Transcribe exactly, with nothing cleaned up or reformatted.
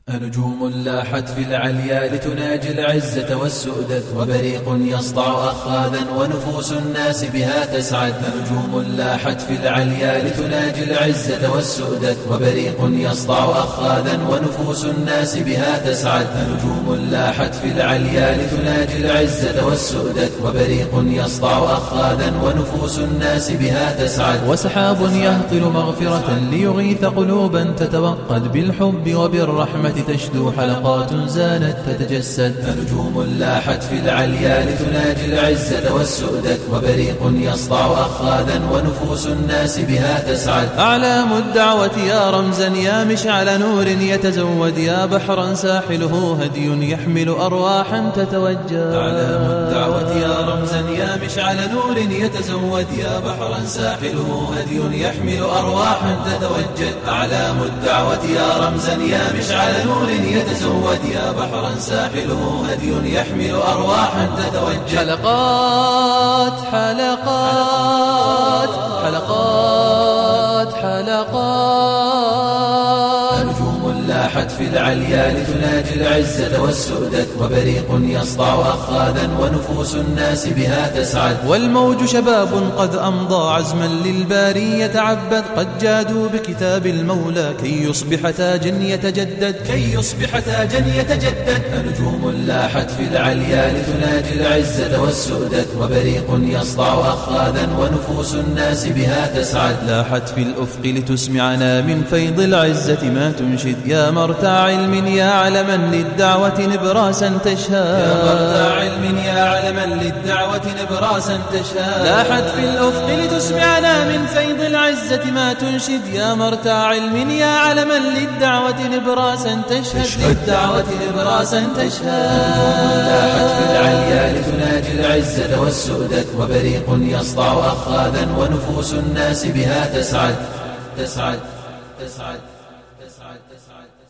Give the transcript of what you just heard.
نجوم لاحت في العليا لتناجي العزة والسؤدد، وبريق يسطع أخاذا ونفوس الناس بها تسعد. نجوم لاحت في العليا لتناجي العزة والسؤدد، وبريق يسطع أخاذا ونفوس الناس بها تسعد. نجوم لاحت في العليا لتناجي العزة والسؤدد، وبريق يسطع أخاذا ونفوس الناس بها تسعد. وسحاب يهطل مغفرة ليغيث قلوبا تتوقد، بالحب وبالرحمة تشدو حلقات زانت تتجسد. نجوم لاحت في العليا لتناجي العزة والسؤدد، وبريق يسطع أخاذا ونفوس الناس بها تسعد. أعلام الدعوة يا رمزا يا مشعل نور يتزود، يا بحرا ساحله هدي يحمل أرواحا تتوجه. أعلام الدعوة يا رمزا يا مشعل نور يتزود، يا بحرا ساحله هدي يحمل أرواحا تتوجد. أعلام الدعوة يا رمزا يا مشعل نور يتزود، يا بحرا ساحله هدي يحمل أرواحا تتوجد. حلقات حلقات حلقات حلقات. نجوم لاحت في العليا لتناجي العزة والسؤدد، وبريق يسطع أخاذا ونفوس الناس بها تسعد. والموج شباب قد أمضى عزما للباري يتعبد، قد جادوا بكتاب المولى كي يصبح تاجا يتجدد، كي يصبح تاجا يتجدد. نجوم لاحت في العليا لتناجي العزة والسؤدد، وبريق يسطع أخاذا ونفوس الناس بها تسعد. لاحت في الأفق لتسمعنا من فيض العزة ما تنشد، يا مرتع علم يا علما للدعوة نبراسا تشهد. يا مرتع علم يا علما للدعوة نبراسا تشهد. لاحت في الأفق لتسمعنا من فيض العزة ما تنشد، يا مرتع علم يا علما للدعوة نبراسا تشهد. للدعوة نبراسا تشهد. لاحت في العليا لتناجي العزة والسؤدد، وبريق يسطع أخاذا ونفوس الناس بها تسعد تسعد تسعد تسعد تسعد.